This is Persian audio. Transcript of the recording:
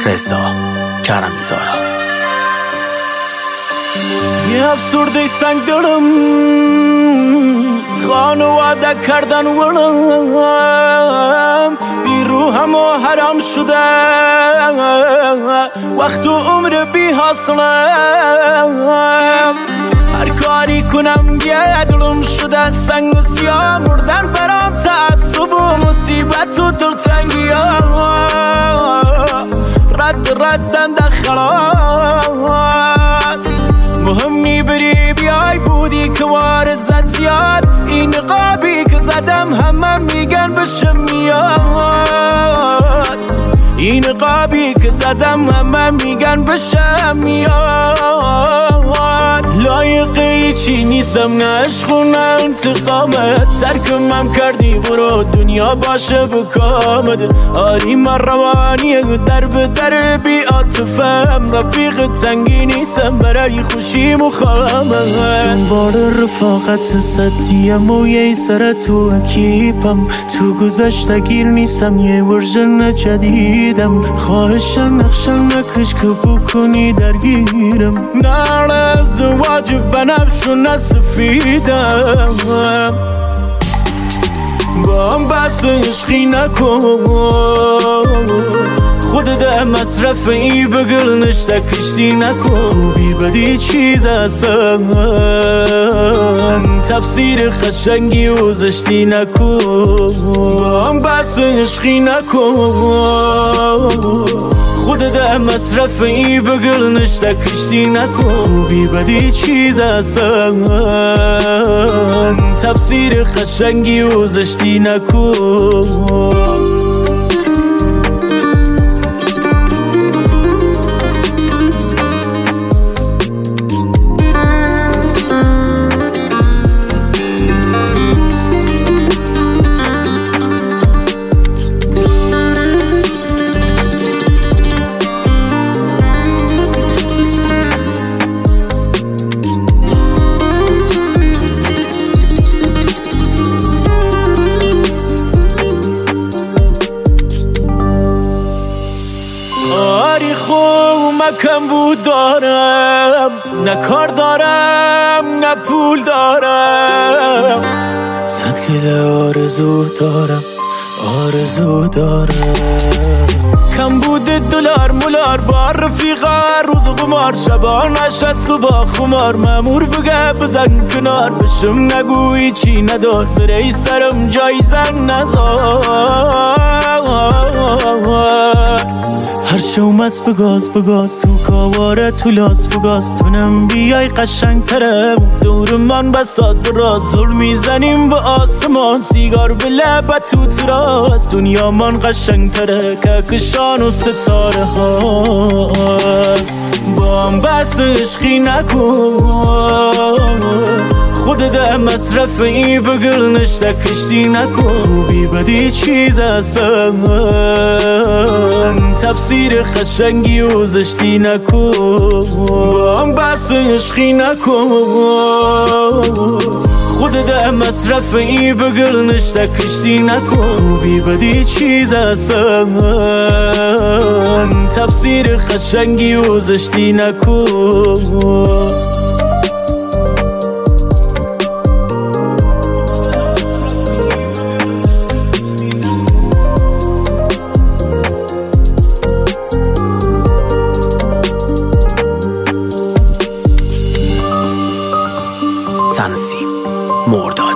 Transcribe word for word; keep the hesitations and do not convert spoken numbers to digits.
رضا کرمی‌زارا. یه افسرده سنگ دارم، خانواده کردن ولم، بی روحم و حرام شده، وقت و عمر بی حاصلم. هر کاری کنم یه دلم شده سنگ و سیاه، مردن برام تعصب و مصیبت و دلتنگی ها، رد ردن در خلاص. مهم نی بری بیای بودی که وارزت زیاد، این نقابی که زدم همه میگن بشم میاد، این نقابی که زدم همه میگن بشم میاد. لایقه چی نیستم، نه عشق و نه انتقامت، ترکمم کردی برو دنیا باشه بکامد. آری من روانیه در به در بی عاطفم، رفیق تنگی نیستم برای خوشی مخامت. دنبال رفاقت سطحیم و یه سر تو اکیپم، تو گذشته گیر نیستم یه ورژن جدیدم. خواهش نقشم نکش که بکنی درگیرم، نه ازدواج بنفش و نسفیدم. با هم بحث عشقی نکن، خودت مصرف ای بگل نشته کشتی نکن. بی بدی چیز هستن، تفسیر خشنگی و زشتی نکن. با هم بحث عشقی نکن، خودت مصرف ای بگل نشته کشتی نکن. بی بدی چیز هستن، تفسیر خشنگی و زشتی نکن. کم بود دارم، نه کار دارم نه پول دارم، صد کله آرزو دارم آرزو دارم. کم بود دلار مولار بار رفیقا، روز قمار شبا نشد صبح خمار. مامور بگه بزن کنار، بشم نگویی چی ندار، بری سرم جای زن نزار. هر شو مست بگاز بگاز تو کاواره تو لاس بگاز، تونم بیای قشنگ ترم دور من بساد راز. زل میزنیم به آسمان سیگار به لبت تو تراس، دنیا من قشنگ تره که کشان و ستاره هاست. با هم بحث عشقی نکن، خودت مصرف ای بگل نشته کشتی نکن. بی بدی چیز هستن، تفسیر خشنگی و زشتی نکن. با هم بحث عشقی نکن، خودت مصرف ای بگل نشته کشتی نکن. بی بدی چیز هستن، تفسیر خشنگی و زشتی نکن. تنظیم مرداد.